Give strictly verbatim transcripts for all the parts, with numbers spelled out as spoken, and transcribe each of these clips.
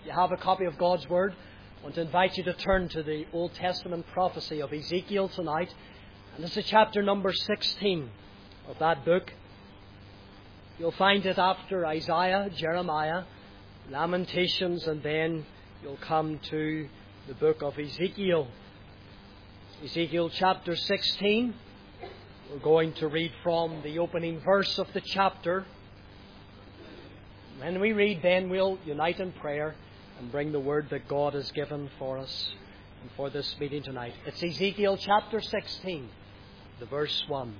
you have a copy of God's Word, I want to invite you to turn to the Old Testament prophecy of Ezekiel tonight. And this is chapter number sixteen of that book. You'll find it after Isaiah, Jeremiah, Lamentations, and then you'll come to the book of Ezekiel. Ezekiel chapter sixteen. We're going to read from the opening verse of the chapter. When we read, then we'll unite in prayer and bring the word that God has given for us and for this meeting tonight. It's Ezekiel chapter sixteen, the verse one.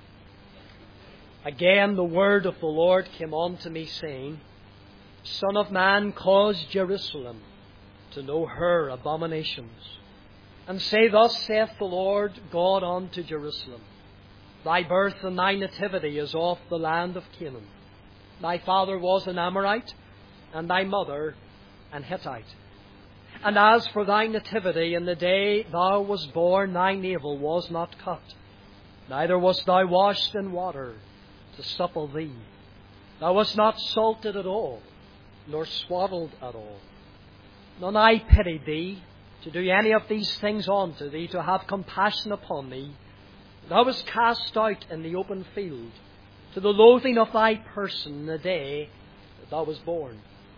Again the word of the Lord came unto me, saying, Son of man, cause Jerusalem to know her abominations. And say, Thus saith the Lord God unto Jerusalem, Thy birth and thy nativity is of the land of Canaan. Thy father was an Amorite, and thy mother an Hittite. And as for thy nativity, in the day thou wast born, thy navel was not cut, neither wast thou washed in water to supple thee. Thou wast not salted at all, nor swaddled at all. None I pitied thee, to do any of these things unto thee, to have compassion upon thee. Thou wast cast out in the open field, to the loathing of thy person in the day that thou wast born.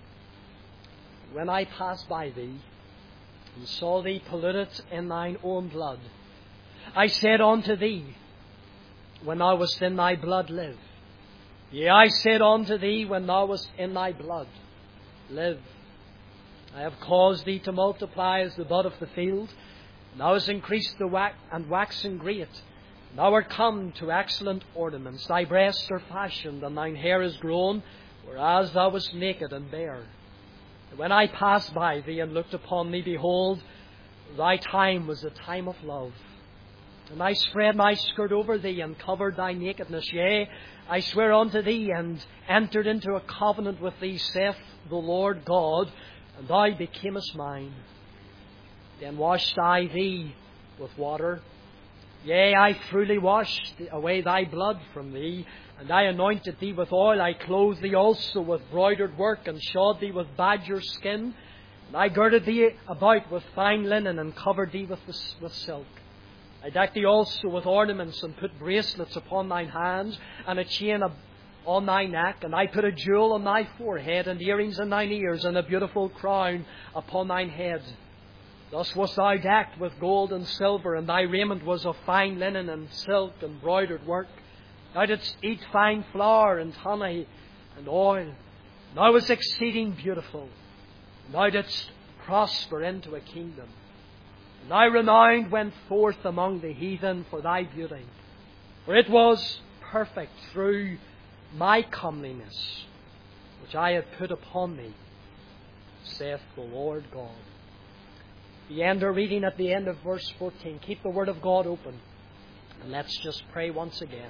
When I passed by thee, and saw thee polluted in thine own blood, I said unto thee, when thou wast in thy blood, live. Yea, I said unto thee, when thou wast in thy blood, live. I have caused thee to multiply as the bud of the field, and thou hast increased the wax and waxen great. Thou art come to excellent ornaments. Thy breasts are fashioned, and thine hair is grown, whereas thou wast naked and bare. And when I passed by thee and looked upon thee, behold, thy time was a time of love. And I spread my skirt over thee, and covered thy nakedness. Yea, I swear unto thee, and entered into a covenant with thee, saith the Lord God, and thou becamest mine. Then washed I thee with water. Yea, I truly washed away thy blood from thee, and I anointed thee with oil. I clothed thee also with broidered work, and shod thee with badger skin. And I girded thee about with fine linen, and covered thee with, the, with silk. I decked thee also with ornaments, and put bracelets upon thine hands, and a chain on thy neck. And I put a jewel on thy forehead, and earrings in thine ears, and a beautiful crown upon thine head. Thus wast thou decked with gold and silver, and thy raiment was of fine linen and silk and broidered work. Thou didst eat fine flour and honey and oil. Thou wast exceeding beautiful. Thou didst prosper into a kingdom. And thy renown went forth among the heathen for thy beauty. For it was perfect through my comeliness, which I had put upon thee, saith the Lord God. The end of reading at the end of verse fourteen. Keep the Word of God open. And let's just pray once again.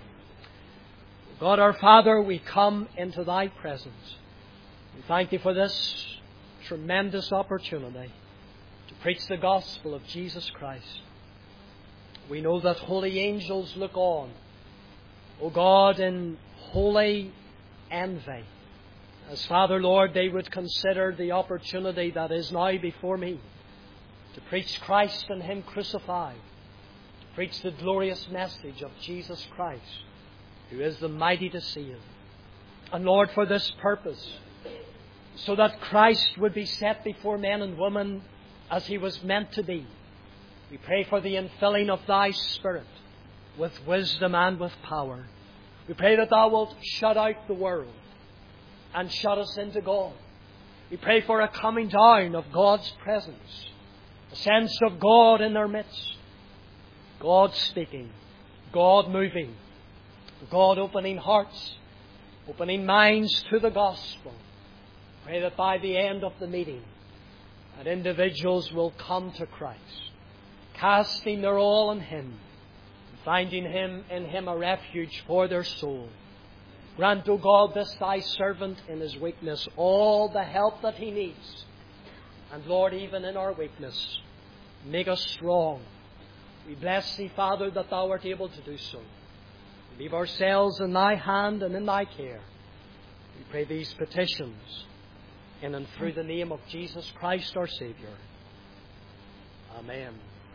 God our Father, we come into thy presence. We thank thee for this tremendous opportunity to preach the gospel of Jesus Christ. We know that holy angels look on, O God, in holy envy, as Father, Lord, they would consider the opportunity that is now before me to preach Christ and Him crucified, to preach the glorious message of Jesus Christ, who is the mighty to save. And Lord, for this purpose, so that Christ would be set before men and women as He was meant to be, we pray for the infilling of thy Spirit with wisdom and with power. We pray that thou wilt shut out the world and shut us into God. We pray for a coming down of God's presence, a sense of God in their midst, God speaking, God moving, God opening hearts, opening minds to the gospel. Pray that by the end of the meeting, that individuals will come to Christ, casting their all on Him, finding Him in Him a refuge for their soul. Grant, O God, this thy servant in his weakness all the help that he needs. And Lord, even in our weakness, make us strong. We bless thee, Father, that thou art able to do so. We leave ourselves in thy hand and in thy care. We pray these petitions in and through the name of Jesus Christ our Saviour. Amen.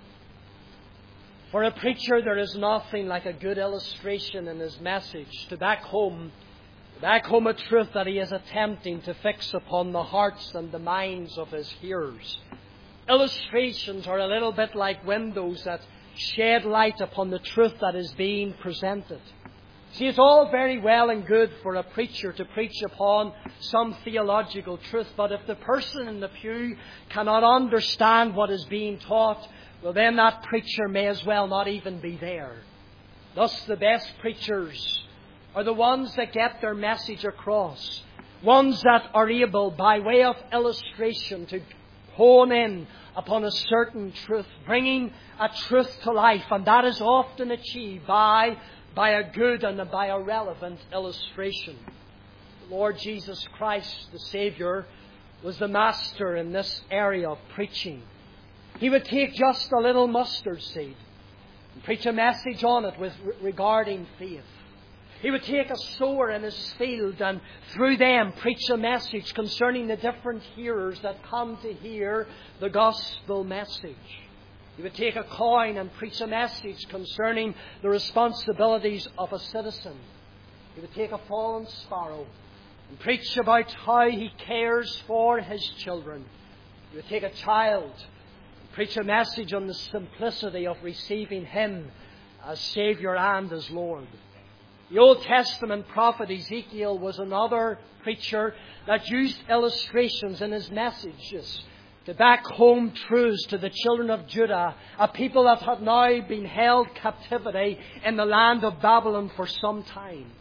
For a preacher, there is nothing like a good illustration in his message to back home, to back home a truth that he is attempting to fix upon the hearts and the minds of his hearers. Illustrations are a little bit like windows that shed light upon the truth that is being presented. See, it's all very well and good for a preacher to preach upon some theological truth, but if the person in the pew cannot understand what is being taught, well, then that preacher may as well not even be there. Thus, the best preachers are the ones that get their message across, ones that are able, by way of illustration, to hone in upon a certain truth, bringing a truth to life, and that is often achieved by by a good and by a relevant illustration. The Lord Jesus Christ, the Saviour, was the master in this area of preaching. He would take just a little mustard seed and preach a message on it with regarding faith. He would take a sower in his field and through them preach a message concerning the different hearers that come to hear the gospel message. He would take a coin and preach a message concerning the responsibilities of a citizen. He would take a fallen sparrow and preach about how he cares for his children. He would take a child and preach a message on the simplicity of receiving Him as Saviour and as Lord. The Old Testament prophet Ezekiel was another preacher that used illustrations in his messages to back home truths to the children of Judah, a people that had now been held captivity in the land of Babylon for some time.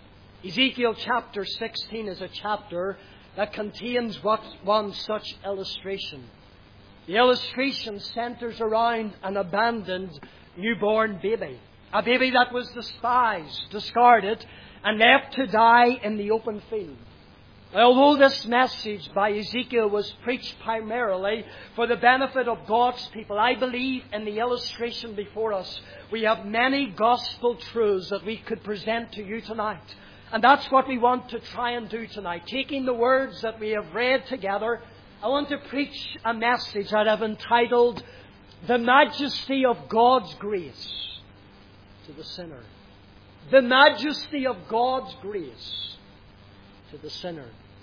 Ezekiel chapter sixteen is a chapter that contains what one such illustration. The illustration centers around an abandoned newborn baby, a baby that was despised, discarded, and left to die in the open field. Although this message by Ezekiel was preached primarily for the benefit of God's people, I believe in the illustration before us we have many gospel truths that we could present to you tonight. And that's what we want to try and do tonight. Taking the words that we have read together, I want to preach a message that I've entitled, The Majesty of God's Grace to the Sinner. The Majesty of God's Grace to the sinner.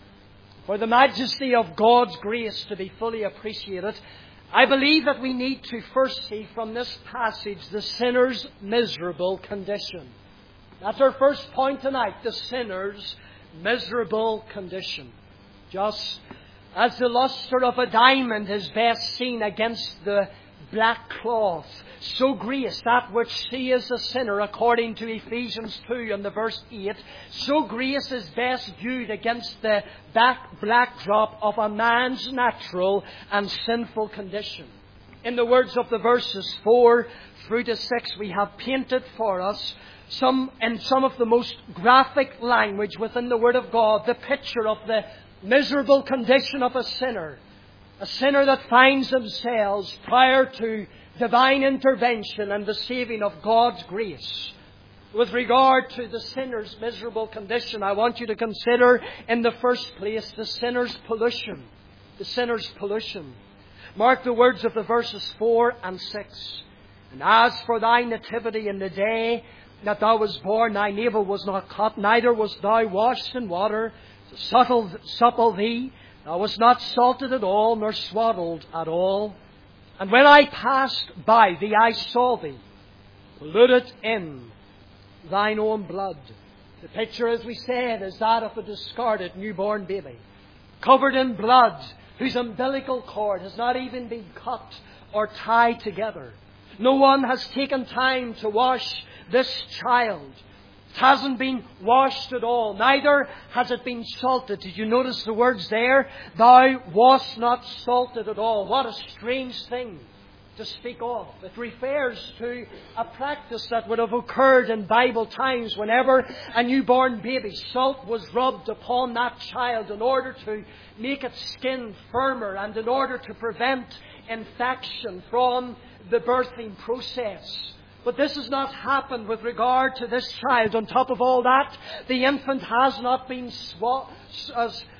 For the majesty of God's grace to be fully appreciated, I believe that we need to first see from this passage the sinner's miserable condition. That's our first point tonight, the sinner's miserable condition. Just as the luster of a diamond is best seen against the black cloth, so grace, that which sees a sinner, according to Ephesians two and the verse eight, so grace is best viewed against the back backdrop of a man's natural and sinful condition. In the words of the verses four through to six, we have painted for us some, in some of the most graphic language within the Word of God, the picture of the miserable condition of a sinner. A sinner that finds themselves prior to divine intervention and the saving of God's grace. With regard to the sinner's miserable condition, I want you to consider in the first place the sinner's pollution. The sinner's pollution. Mark the words of the verses four and six. And as for thy nativity in the day that thou wast born, thy navel was not cut, neither wast thou washed in water to supple, supple thee. Thou wast not salted at all, nor swaddled at all. And when I passed by thee, I saw thee, polluted in thine own blood. The picture, as we said, is that of a discarded newborn baby, covered in blood, whose umbilical cord has not even been cut or tied together. No one has taken time to wash this child. It hasn't been washed at all. Neither has it been salted. Did you notice the words there? Thou wast not salted at all. What a strange thing to speak of. It refers to a practice that would have occurred in Bible times whenever a newborn baby, salt was rubbed upon that child in order to make its skin firmer and in order to prevent infection from the birthing process. But this has not happened with regard to this child. On top of all that, the infant has not been swa- uh,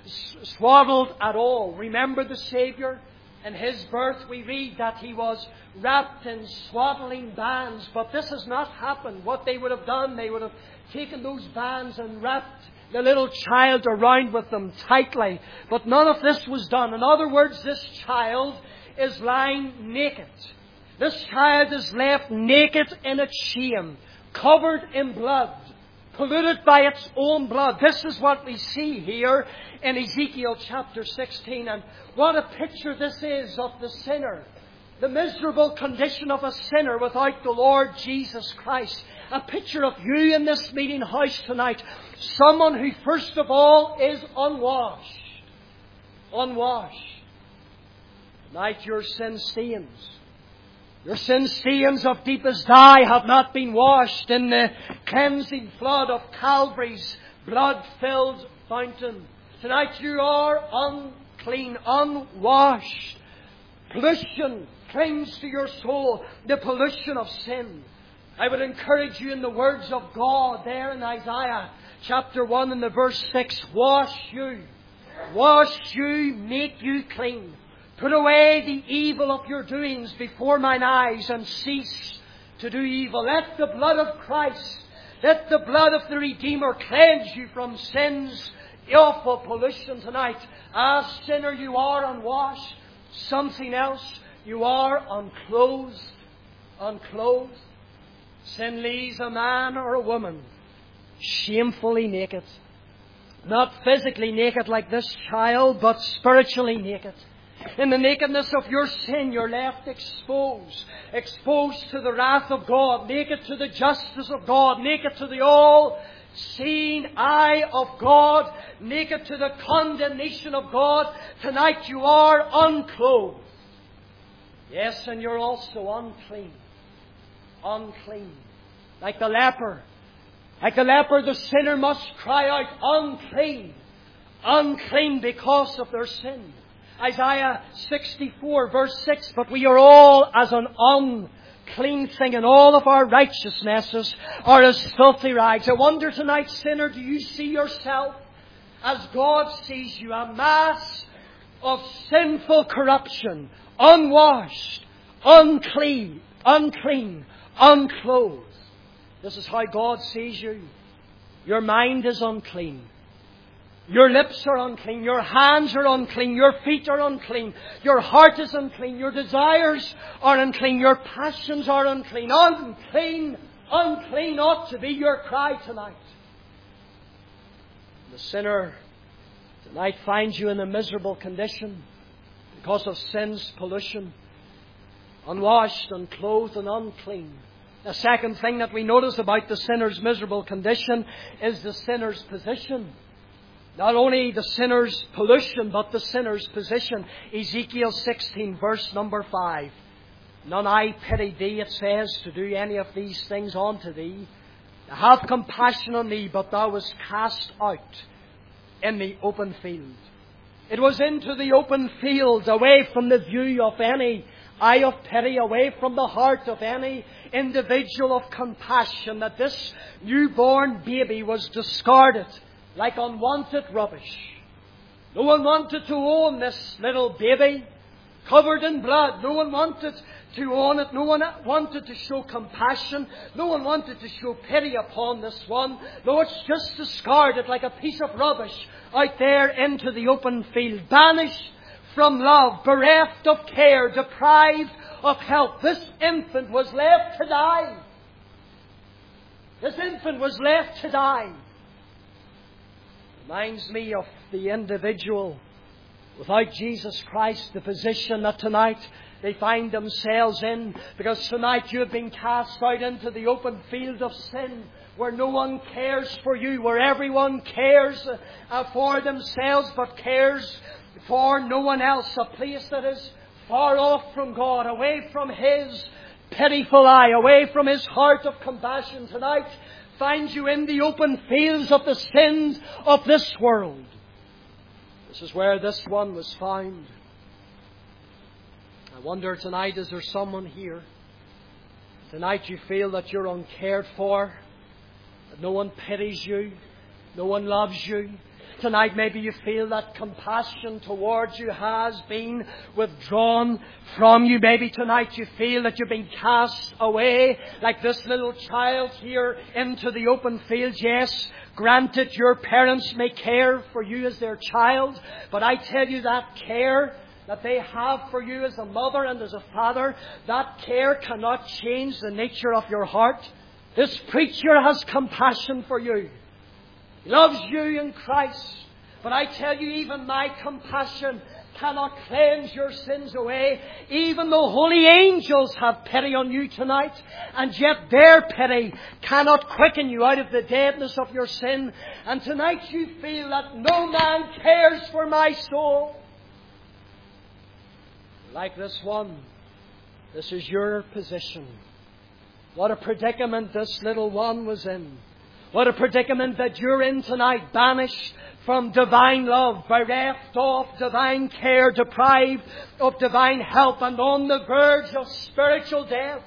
swaddled at all. Remember the Saviour? In His birth we read that He was wrapped in swaddling bands. But this has not happened. What they would have done, they would have taken those bands and wrapped the little child around with them tightly. But none of this was done. In other words, this child is lying naked. This child is left naked in its shame, covered in blood, polluted by its own blood. This is what we see here in Ezekiel chapter sixteen. And what a picture this is of the sinner. The miserable condition of a sinner without the Lord Jesus Christ. A picture of you in this meeting house tonight. Someone who first of all is unwashed. Unwashed. Tonight your sin stains. Your sin stains of deepest dye have not been washed in the cleansing flood of Calvary's blood-filled fountain. Tonight you are unclean, unwashed. Pollution clings to your soul, the pollution of sin. I would encourage you in the words of God there in Isaiah chapter one and the verse six. Wash you, wash you, make you clean. Put away the evil of your doings before mine eyes and cease to do evil. Let the blood of Christ, let the blood of the Redeemer cleanse you from sin's awful pollution tonight. As sinner you are unwashed. Something else, you are unclothed. Unclothed. Sin leaves a man or a woman shamefully naked. Not physically naked like this child, but spiritually naked. In the nakedness of your sin, you're left exposed. Exposed to the wrath of God. Naked to the justice of God. Naked to the all-seeing eye of God. Naked to the condemnation of God. Tonight you are unclothed. Yes, and you're also unclean. Unclean. Like the leper. Like the leper, the sinner must cry out, unclean. Unclean because of their sin. Isaiah sixty-four verse six, but we are all as an unclean thing, and all of our righteousnesses are as filthy rags. I wonder tonight, sinner, do you see yourself as God sees you? A mass of sinful corruption, unwashed, unclean, unclean, unclothed. This is how God sees you. Your mind is unclean. Your lips are unclean. Your hands are unclean. Your feet are unclean. Your heart is unclean. Your desires are unclean. Your passions are unclean. Unclean, unclean ought to be your cry tonight. The sinner tonight finds you in a miserable condition because of sin's pollution. Unwashed, unclothed, and unclean. The second thing that we notice about the sinner's miserable condition is the sinner's position. Not only the sinner's pollution, but the sinner's position. Ezekiel sixteen, verse number five. None I pity thee, it says, to do any of these things unto thee. Have compassion on thee, but thou wast cast out in the open field. It was into the open field, away from the view of any eye of pity, away from the heart of any individual of compassion, that this newborn baby was discarded like unwanted rubbish. No one wanted to own this little baby, covered in blood. No one wanted to own it. No one wanted to show compassion. No one wanted to show pity upon this one. No, it's just discarded like a piece of rubbish out there into the open field. Banished from love, bereft of care, deprived of help. This infant was left to die. This infant was left to die. Reminds me of the individual without Jesus Christ, the position that tonight they find themselves in, because tonight you have been cast out into the open field of sin, where no one cares for you, where everyone cares uh, for themselves but cares for no one else. A place that is far off from God, away from His pitiful eye, away from His heart of compassion. Tonight finds you in the open fields of the sins of this world. This is where this one was found. I wonder tonight, is there someone here? Tonight you feel that you're uncared for, that no one pities you, no one loves you. Tonight maybe you feel that compassion towards you has been withdrawn from you. Maybe tonight you feel that you've been cast away like this little child here into the open fields. Yes, granted your parents may care for you as their child, but I tell you that care that they have for you as a mother and as a father, that care cannot change the nature of your heart. This preacher has compassion for you. He loves you in Christ. But I tell you, even my compassion cannot cleanse your sins away. Even the holy angels have pity on you tonight, and yet their pity cannot quicken you out of the deadness of your sin. And tonight you feel that no man cares for my soul. Like this one, this is your position. What a predicament this little one was in. What a predicament that you're in tonight, banished from divine love, bereft of divine care, deprived of divine help, and on the verge of spiritual death.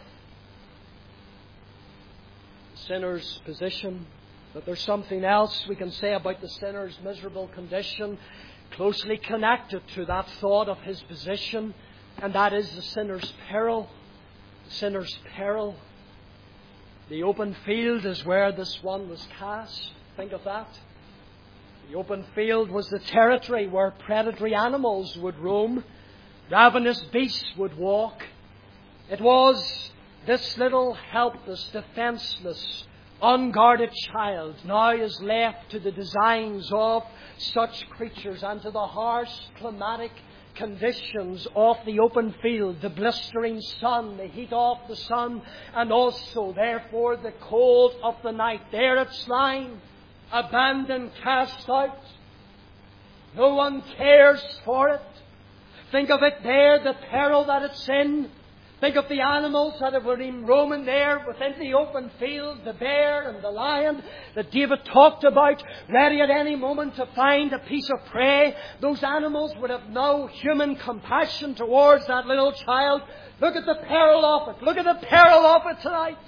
The sinner's position, but there's something else we can say about the sinner's miserable condition, closely connected to that thought of his position. And that is the sinner's peril. The sinner's peril. The open field is where this one was cast. Think of that. The open field was the territory where predatory animals would roam. Ravenous beasts would walk. It was this little helpless, defenseless, unguarded child now is left to the designs of such creatures and to the harsh, climatic conditions of the open field, the blistering sun, the heat of the sun, and also, therefore, the cold of the night. There it's lying, abandoned, cast out. No one cares for it. Think of it there, the peril that it's in. Think of the animals that have been roaming there within the open field, the bear and the lion that David talked about, ready at any moment to find a piece of prey. Those animals would have no human compassion towards that little child. Look at the peril of it. Look at the peril of it tonight.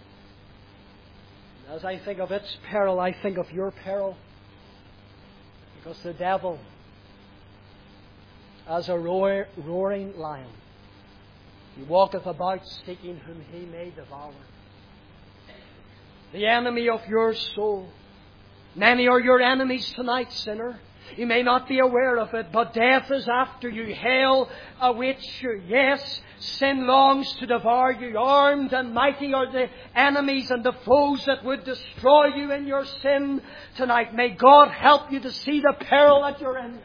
As I think of its peril, I think of your peril. Because the devil, as a roar, roaring lion, he walketh about seeking whom he may devour. The enemy of your soul. Many are your enemies tonight, sinner. You may not be aware of it, but death is after you. Hell awaits you. Yes, sin longs to devour you. Armed and mighty are the enemies and the foes that would destroy you in your sin tonight. May God help you to see the peril that you're in.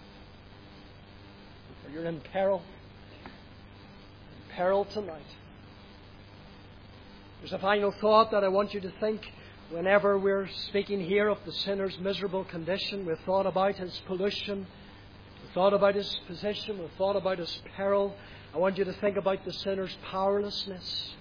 For you're in peril. Peril tonight. There's a final thought that I want you to think whenever we're speaking here of the sinner's miserable condition. We've thought about his pollution. We've thought about his position. We've thought about his peril. I want you to think about the sinner's powerlessness.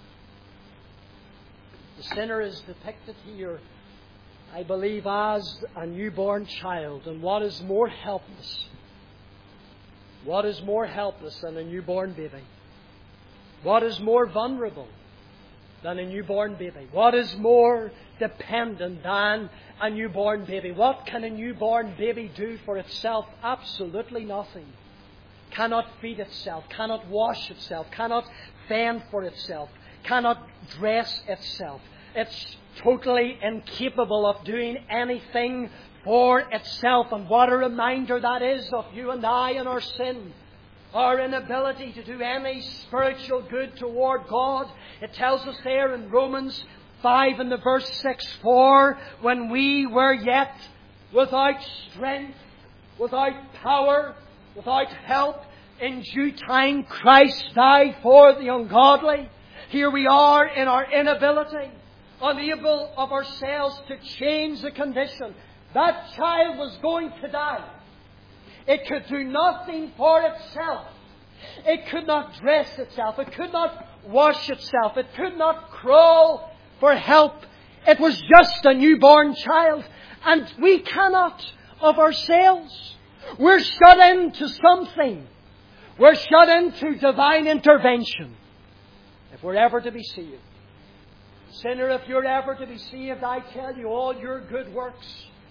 The sinner is depicted here, I believe, as a newborn child. And what is more helpless? What is more helpless than a newborn baby? What is more vulnerable than a newborn baby? What is more dependent than a newborn baby? What can a newborn baby do for itself? Absolutely nothing. Cannot feed itself, cannot wash itself, cannot fend for itself, cannot dress itself. It's totally incapable of doing anything for itself. And what a reminder that is of you and I and our sin. Our inability to do any spiritual good toward God. It tells us there in Romans five and the verse six, for when we were yet without strength, without power, without help, in due time Christ died for the ungodly. Here we are in our inability, unable of ourselves to change the condition. That child was going to die. It could do nothing for itself. It could not dress itself. It could not wash itself. It could not crawl for help. It was just a newborn child. And we cannot of ourselves. We're shut into something. We're shut into divine intervention. If we're ever to be saved. Sinner, if you're ever to be saved, I tell you, all your good works,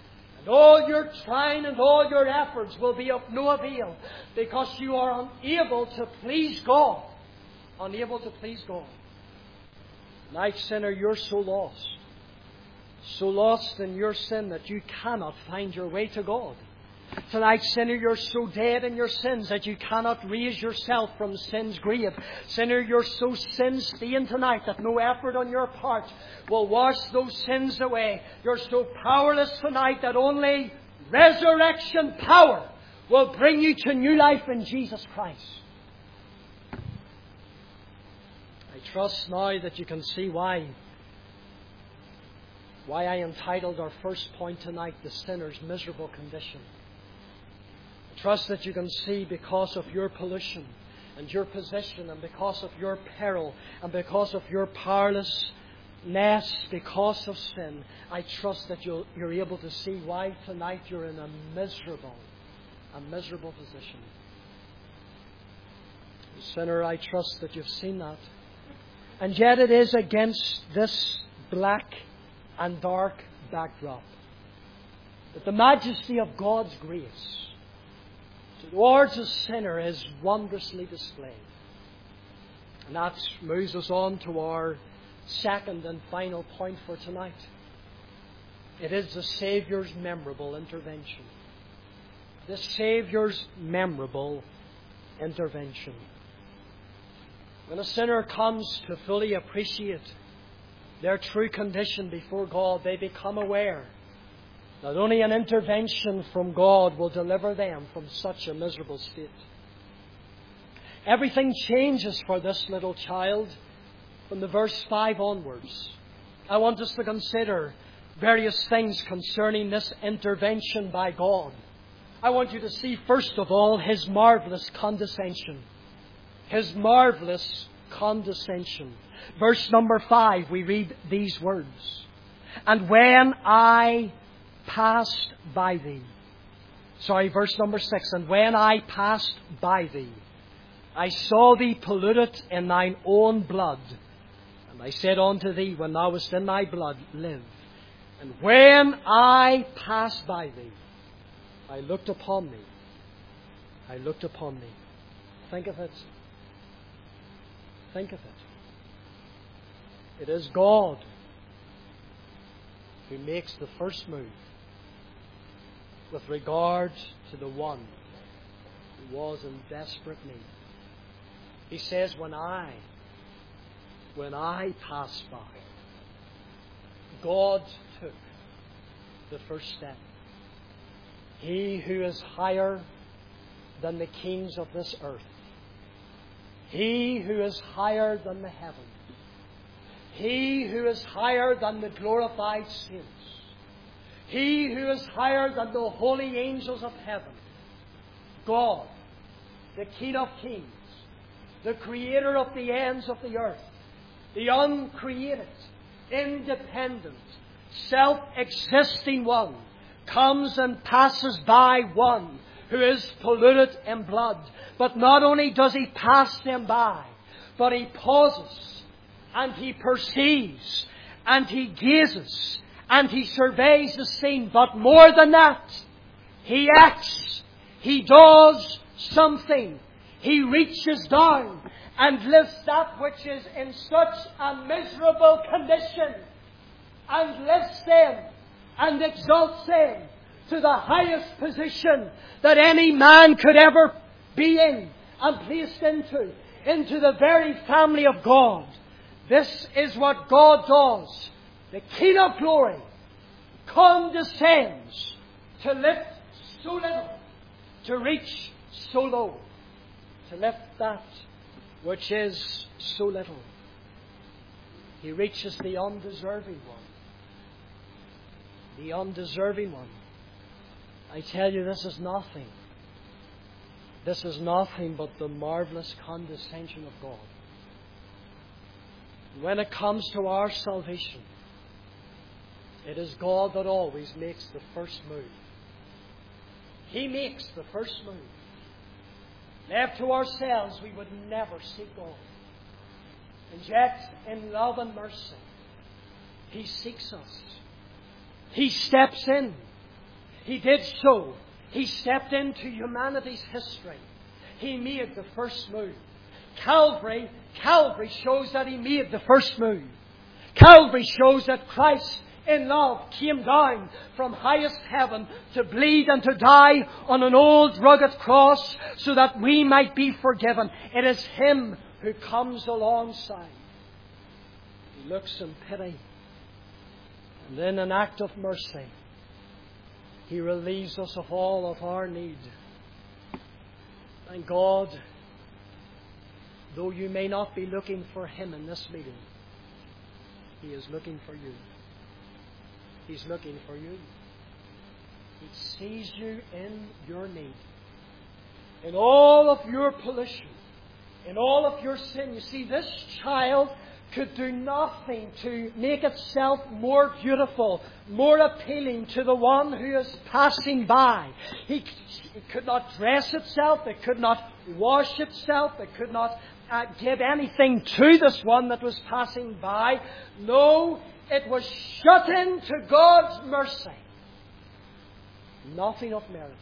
And all your trying and all your efforts will be of no avail, because you are unable to please God. Unable to please God. Tonight, sinner, you're so lost. So lost in your sin that you cannot find your way to God. Tonight, sinner, you're so dead in your sins that you cannot raise yourself from sin's grave. Sinner, you're so sin-stained tonight that no effort on your part will wash those sins away. You're so powerless tonight that only resurrection power will bring you to new life in Jesus Christ. I trust now that you can see why why I entitled our first point tonight, The Sinner's Miserable Condition. I trust that you can see, because of your pollution and your position, and because of your peril, and because of your powerlessness, because of sin, I trust that you'll, you're able to see why tonight you're in a miserable, a miserable position. Sinner, I trust that you've seen that. And yet it is against this black and dark backdrop that the majesty of God's grace towards a sinner is wondrously displayed. And that moves us on to our second and final point for tonight. It is the Saviour's memorable intervention. The Saviour's memorable intervention. When a sinner comes to fully appreciate their true condition before God, they become aware that only an intervention from God will deliver them from such a miserable state. Everything changes for this little child from the verse five onwards. I want us to consider various things concerning this intervention by God. I want you to see, first of all, His marvelous condescension. His marvelous condescension. Verse number five, we read these words. And when I passed by thee. Sorry, verse number six. And when I passed by thee, I saw thee polluted in thine own blood. And I said unto thee, when thou wast in thy blood, live. And when I passed by thee, I looked upon thee. I looked upon thee. Think of it. Think of it. It is God who makes the first move with regard to the one who was in desperate need. He says, when I, when I passed by, God took the first step. He who is higher than the kings of this earth, He who is higher than the heavens, He who is higher than the glorified saints, He who is higher than the holy angels of heaven, God, the King of kings, the Creator of the ends of the earth, the uncreated, independent, self-existing one, comes and passes by one who is polluted in blood. But not only does He pass them by, but He pauses and He perceives and He gazes and He surveys the scene. But more than that, He acts. He does something. He reaches down and lifts that which is in such a miserable condition and lifts them and exalts them to the highest position that any man could ever be in and placed into, into the very family of God. This is what God does. The King of glory condescends to lift so little, to reach so low, to lift that which is so little. He reaches the undeserving one. The undeserving one. I tell you, this is nothing. This is nothing but the marvelous condescension of God. When it comes to our salvation, it is God that always makes the first move. He makes the first move. Left to ourselves, we would never seek God. And yet, in love and mercy, He seeks us. He steps in. He did so. He stepped into humanity's history. He made the first move. Calvary, Calvary shows that He made the first move. Calvary shows that Christ in love came down from highest heaven to bleed and to die on an old rugged cross so that we might be forgiven. It is Him who comes alongside. He looks in pity, and in an act of mercy, He relieves us of all of our need. Thank God, though you may not be looking for Him in this meeting, He is looking for you. He's looking for you. He sees you in your need, in all of your pollution, in all of your sin. You see, this child could do nothing to make itself more beautiful, more appealing to the one who is passing by. He, it could not dress itself. It could not wash itself. It could not uh, give anything to this one that was passing by. No, it was shut into God's mercy. Nothing of merit,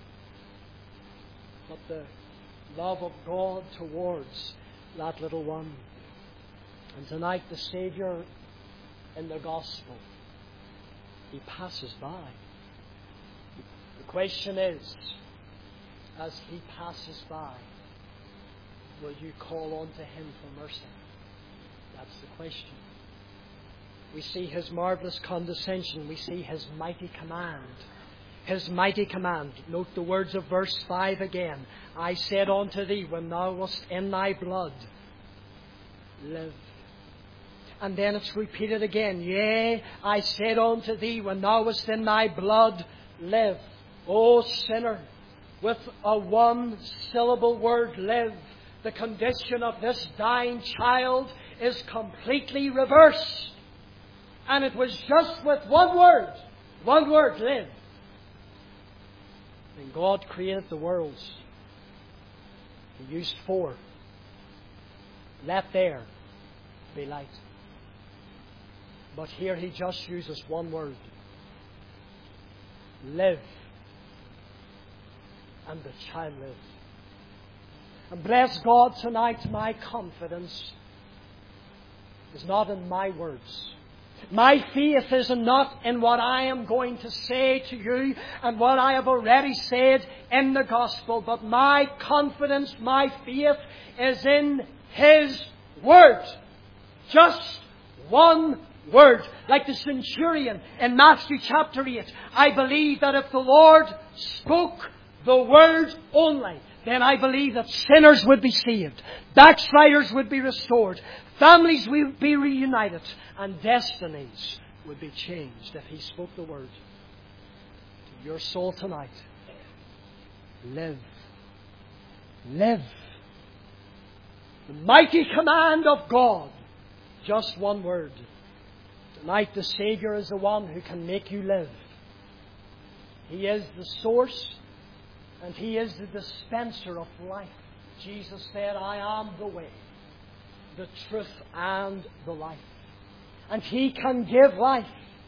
but the love of God towards that little one. And tonight the Saviour in the Gospel, He passes by. The question is, as He passes by, will you call on to Him for mercy? That's the question. We see His marvellous condescension. We see His mighty command. His mighty command. Note the words of verse five again. I said unto thee, when thou wast in thy blood, live. And then it's repeated again. Yea, I said unto thee, when thou wast in thy blood, live. O sinner, with a one syllable word, live, the condition of this dying child is completely reversed. And it was just with one word, one word, live. When God created the worlds, He used four. Let there be light. But here He just uses one word. Live. And the child lived. And bless God tonight, my confidence is not in my words. My faith is not in what I am going to say to you and what I have already said in the Gospel, but my confidence, my faith is in His Word. Just one word. Like the centurion in Matthew chapter eight. I believe that if the Lord spoke the word only, then I believe that sinners would be saved, backsliders would be restored, families would be reunited, and destinies would be changed if He spoke the word to your soul tonight. Live. Live. The mighty command of God. Just one word. Tonight the Saviour is the one who can make you live. He is the source and He is the dispenser of life. Jesus said, I am the way, the truth and the life. And He can give life.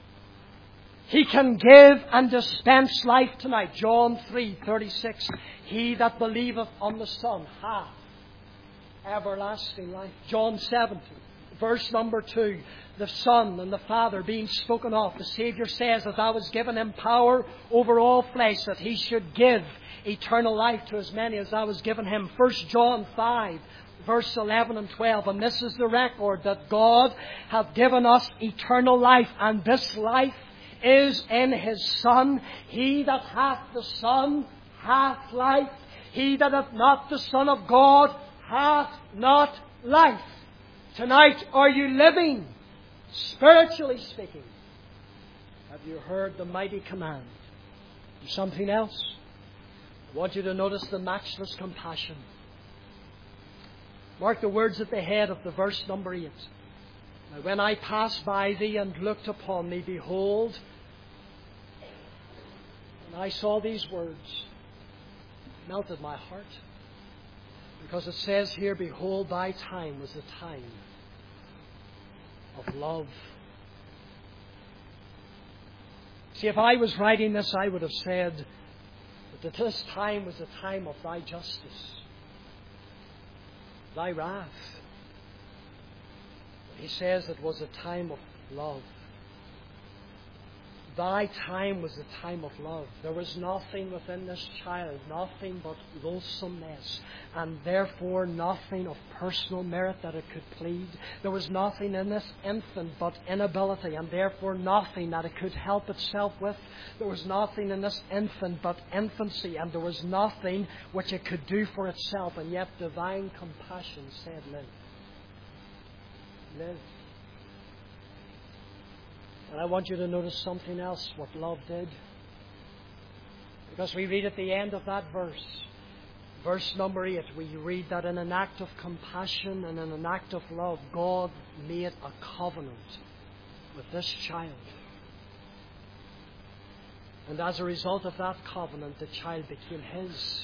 He can give and dispense life tonight. John three thirty-six. He that believeth on the Son hath everlasting life. John seventeen, verse number two. The Son and the Father being spoken of. The Saviour says that I was given Him power over all flesh, that He should give eternal life to as many as I was given Him. First John five, verse eleven and twelve. And this is the record, that God hath given us eternal life, and this life is in His Son. He that hath the Son hath life. He that hath not the Son of God hath not life. Tonight, are you living? Spiritually speaking, have you heard the mighty command? Something else? I want you to notice the matchless compassion. Mark the words at the head of the verse number eight. Now when I passed by thee and looked upon thee, behold, and I saw these words, it melted my heart. Because it says here, behold, thy time was the time of love. See, if I was writing this, I would have said that this time was a time of thy justice, thy wrath. He says it was a time of love. Thy time was a time of love. There was nothing within this child, nothing but loathsomeness, and therefore nothing of personal merit that it could plead. There was nothing in this infant but inability, and therefore nothing that it could help itself with. There was nothing in this infant but infancy, and there was nothing which it could do for itself, and yet divine compassion said, live. Live. And I want you to notice something else, what love did. Because we read at the end of that verse, verse number eight, we read that in an act of compassion and in an act of love, God made a covenant with this child. And as a result of that covenant, the child became His.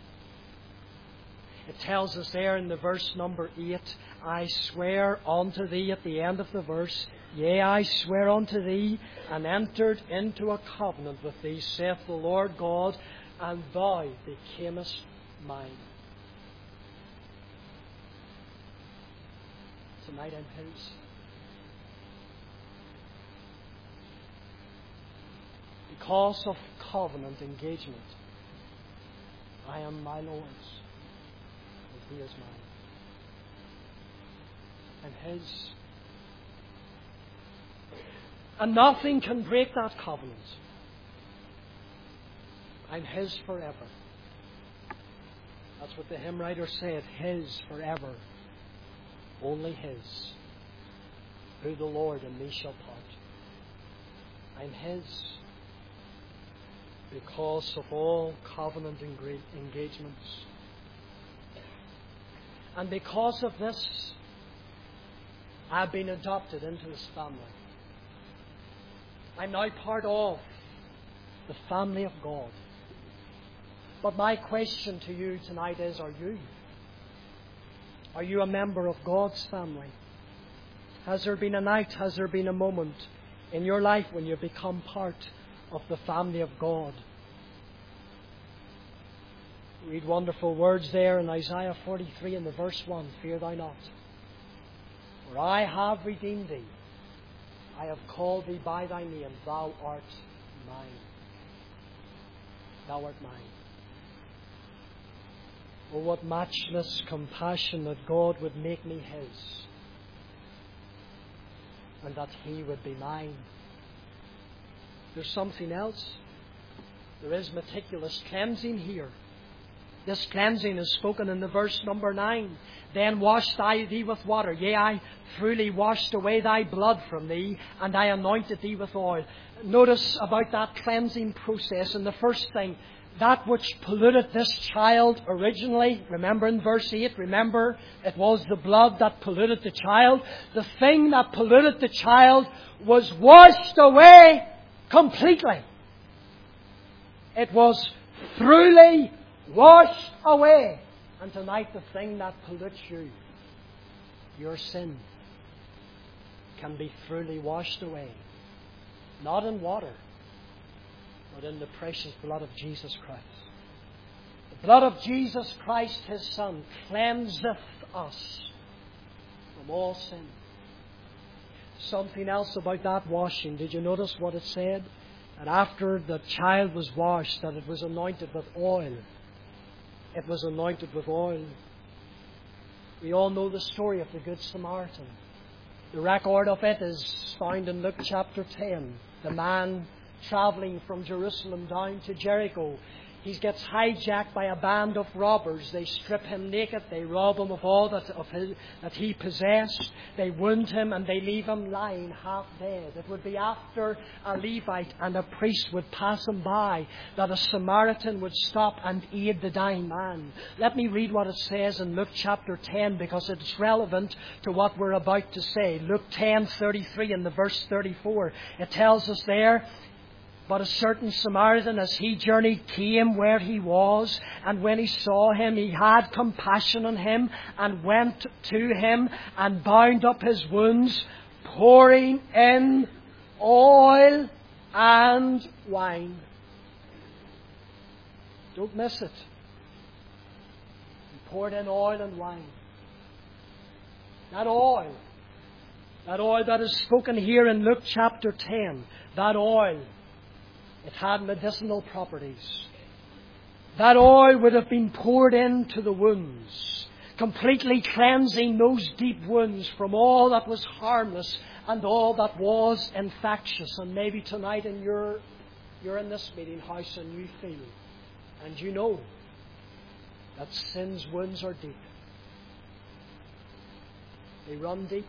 It tells us there in the verse number eight, I swear unto thee at the end of the verse, yea, I swear unto thee, and entered into a covenant with thee, saith the Lord God, and thou becamest mine. Tonight I'm His. Because of covenant engagement, I am my Lord's, and He is mine. I'm His. And nothing can break that covenant. I'm His forever. That's what the hymn writer said, His forever. Only His. Who the Lord and me shall part. I'm His. Because of all covenant engagements. And because of this, I've been adopted into His family. I'm now part of the family of God. But my question to you tonight is, are you? Are you a member of God's family? Has there been a night, has there been a moment in your life when you've become part of the family of God? Read wonderful words there in Isaiah forty-three in the verse one, fear thou not. For I have redeemed thee. I have called thee by thy name. Thou art mine. Thou art mine. Oh, what matchless compassion that God would make me His. And that He would be mine. There's something else. There is meticulous cleansing here. This cleansing is spoken in the verse number nine. Then washed I thee with water. Yea, I truly washed away thy blood from thee, and I anointed thee with oil. Notice about that cleansing process. And the first thing, that which polluted this child originally, remember in verse eight, remember it was the blood that polluted the child. The thing that polluted the child was washed away completely. It was thoroughly washed away. And tonight the thing that pollutes you, your sin, can be thoroughly washed away. Not in water, but in the precious blood of Jesus Christ. The blood of Jesus Christ, His Son, cleanseth us from all sin. Something else about that washing. Did you notice what it said? That after the child was washed, that it was anointed with oil. It was anointed with oil. We all know the story of the Good Samaritan. The record of it is found in Luke chapter ten. The man travelling from Jerusalem down to Jericho. He gets hijacked by a band of robbers. They strip him naked. They rob him of all that, of his, that he possessed. They wound him and they leave him lying half dead. It would be after a Levite and a priest would pass him by that a Samaritan would stop and aid the dying man. Let me read what it says in Luke chapter ten, because it's relevant to what we're about to say. Luke ten thirty-three in the verse thirty-four. It tells us there, but a certain Samaritan, as he journeyed, came where he was, and when he saw him, he had compassion on him, and went to him, and bound up his wounds, pouring in oil and wine. Don't miss it. He poured in oil and wine. That oil, that oil that is spoken here in Luke chapter ten, that oil, it had medicinal properties. That oil would have been poured into the wounds, completely cleansing those deep wounds from all that was harmless and all that was infectious. And maybe tonight in your, you're in this meeting house and you feel, and you know, that sin's wounds are deep. They run deep.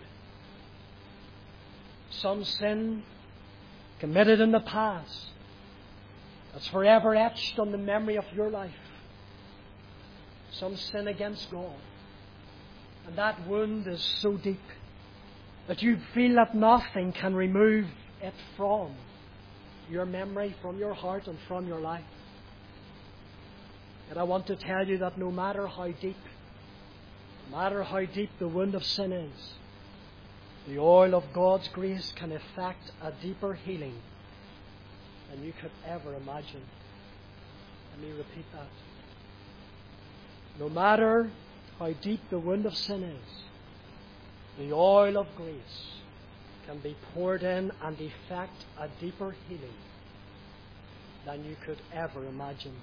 Some sin committed in the past that's forever etched on the memory of your life. Some sin against God. And that wound is so deep that you feel that nothing can remove it from your memory, from your heart, and from your life. And I want to tell you that no matter how deep, no matter how deep the wound of sin is, the oil of God's grace can effect a deeper healing than you could ever imagine. Let me repeat that. No matter how deep the wound of sin is, the oil of grace can be poured in and effect a deeper healing than you could ever imagine.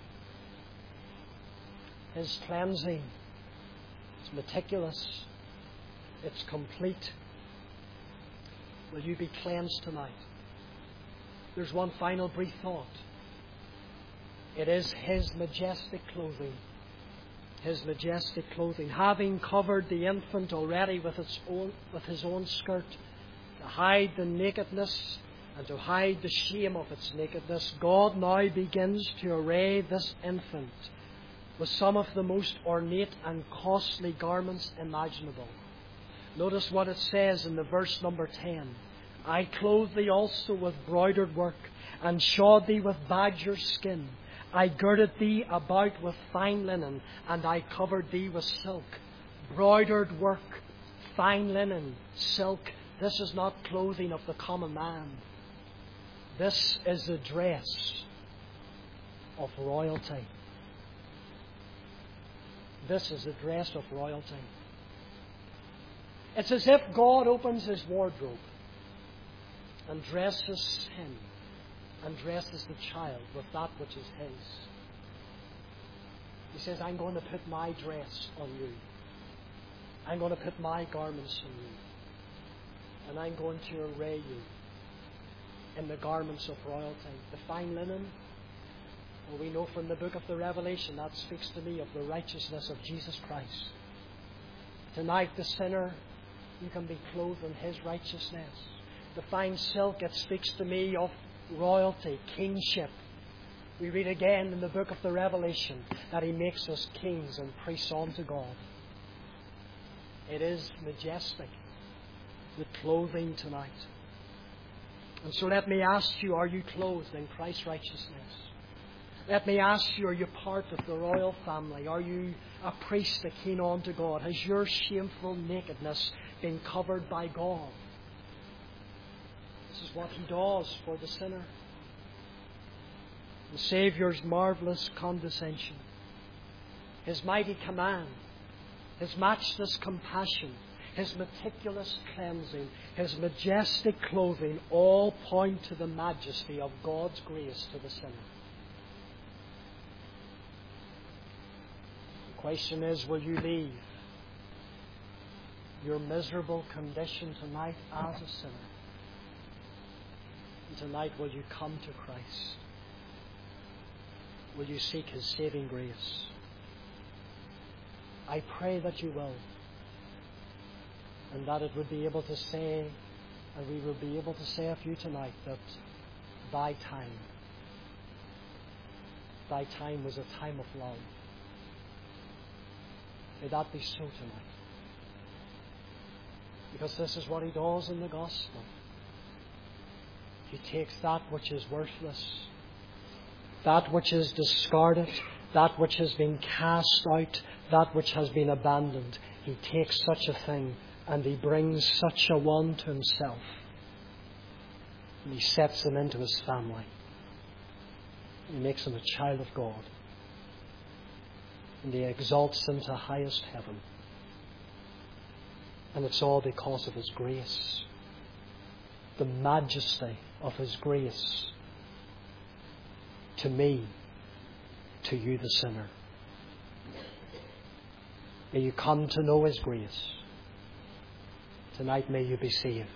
His cleansing, it's meticulous, it's complete. Will you be cleansed tonight? There's one final brief thought. It is His majestic clothing. His majestic clothing. Having covered the infant already with its own, with His own skirt, to hide the nakedness and to hide the shame of its nakedness, God now begins to array this infant with some of the most ornate and costly garments imaginable. Notice what it says in the verse number ten. I clothed thee also with broidered work, and shod thee with badger skin. I girded thee about with fine linen, and I covered thee with silk. Broidered work, fine linen, silk. This is not clothing of the common man. This is the dress of royalty. This is the dress of royalty. It's as if God opens His wardrobe and dresses him and dresses the child with that which is his. He says, I'm going to put my dress on you. I'm going to put my garments on you. And I'm going to array you in the garments of royalty. The fine linen, well, we know from the book of the Revelation, that speaks to me of the righteousness of Jesus Christ. Tonight, the sinner, you can be clothed in His righteousness. The fine silk, it speaks to me of royalty, kingship. We read again in the book of the Revelation that He makes us kings and priests unto God. It is majestic, the clothing tonight. And so let me ask you, are you clothed in Christ's righteousness? Let me ask you, are you part of the royal family? Are you a priest that came on to God? Has your shameful nakedness been covered by God? This is what He does for the sinner. The Saviour's marvellous condescension, His mighty command, His matchless compassion, His meticulous cleansing, His majestic clothing all point to the majesty of God's grace to the sinner. The question is, will you leave your miserable condition tonight as a sinner? And tonight, will you come to Christ? Will you seek His saving grace? I pray that you will. And that it would be able to say, and we will be able to say of you tonight, that thy time, thy time was a time of love. May that be so tonight. Because this is what He does in the gospel. He takes that which is worthless, that which is discarded, that which has been cast out, that which has been abandoned. He takes such a thing and He brings such a one to Himself. And He sets him into His family. He makes him a child of God. And He exalts him to highest heaven. And it's all because of His grace. The majesty of His grace to me, to you the sinner. May you come to know His grace. Tonight may you be saved.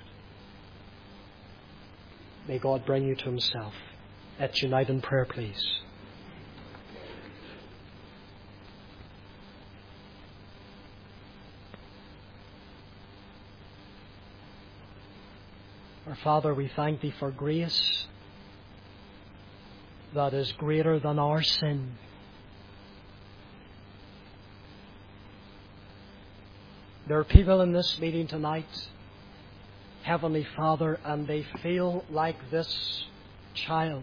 May God bring you to Himself. Let's unite in prayer, please. Our Father, we thank Thee for grace that is greater than our sin. There are people in this meeting tonight, Heavenly Father, and they feel like this child.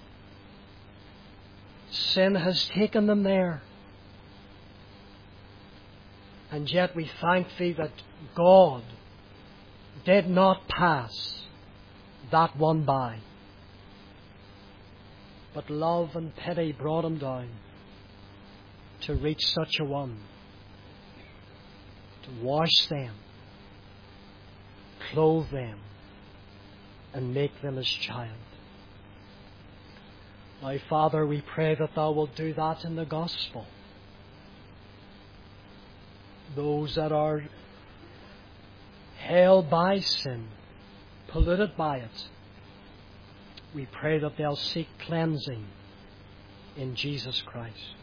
Sin has taken them there. And yet we thank Thee that God did not pass that one by, but love and pity brought Him down to reach such a one, to wash them, clothe them, and make them His child. Now, Father, we pray that Thou wilt do that in the gospel. Those that are held by sin, polluted by it, we pray that they'll seek cleansing in Jesus Christ.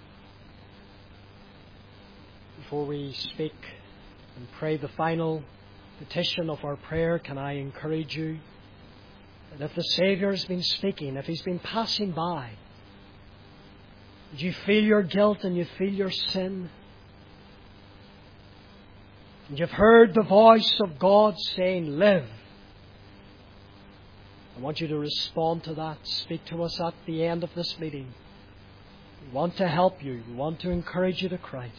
Before we speak and pray the final petition of our prayer, can I encourage you that if the Saviour has been speaking, if He's been passing by, and you feel your guilt and you feel your sin, and you've heard the voice of God saying, live, I want you to respond to that. Speak to us at the end of this meeting. We want to help you. We want to encourage you to Christ.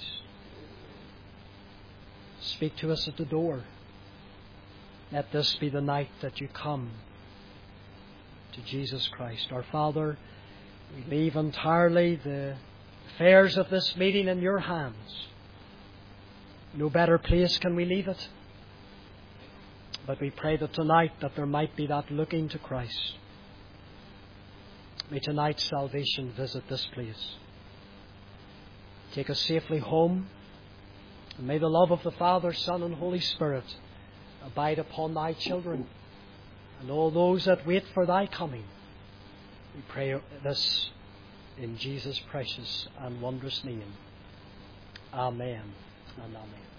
Speak to us at the door. Let this be the night that you come to Jesus Christ. Our Father, we leave entirely the affairs of this meeting in your hands. No better place can we leave it. But we pray that tonight that there might be that looking to Christ. May tonight's salvation visit this place. Take us safely home. And may the love of the Father, Son, and Holy Spirit abide upon Thy children and all those that wait for Thy coming. We pray this in Jesus' precious and wondrous name. Amen and amen.